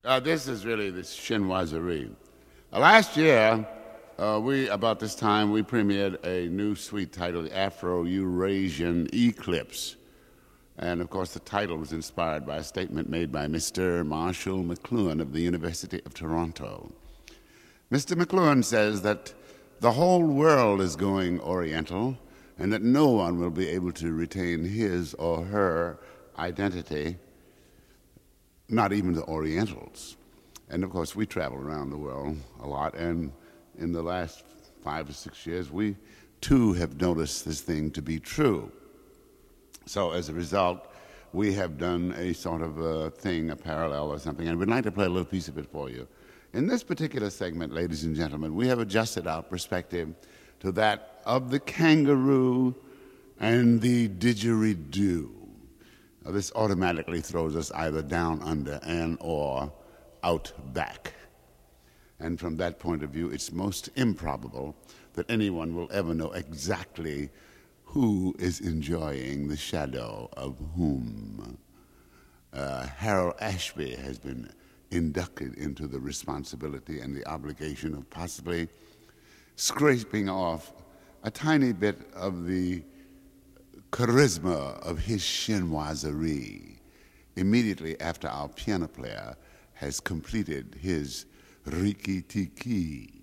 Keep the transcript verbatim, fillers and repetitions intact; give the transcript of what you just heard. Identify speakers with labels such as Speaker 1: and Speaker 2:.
Speaker 1: Uh, this is really the chinoiserie. Uh, last year, uh, we about this time we premiered a new suite titled Afro-Eurasian Eclipse, and of course the title was inspired by a statement made by Mister Marshall McLuhan of the University of Toronto. Mister McLuhan says that the whole world is going Oriental, and that no one will be able to retain his or her identity, not even the Orientals. And of course, we travel around the world a lot, and in the last five or six years, we too have noticed this thing to be true. So as a result, we have done a sort of a thing, a parallel or something, and we'd like to play a little piece of it for you. In this particular segment, ladies and gentlemen, we have adjusted our perspective to that of the kangaroo and the didgeridoo. Now, this automatically throws us either down under and or out back. And from that point of view, it's most improbable that anyone will ever know exactly who is enjoying the shadow of whom. Uh, Harold Ashby has been inducted into the responsibility and the obligation of possibly scraping off a tiny bit of the charisma of his chinoiserie immediately after our piano player has completed his riki-tiki.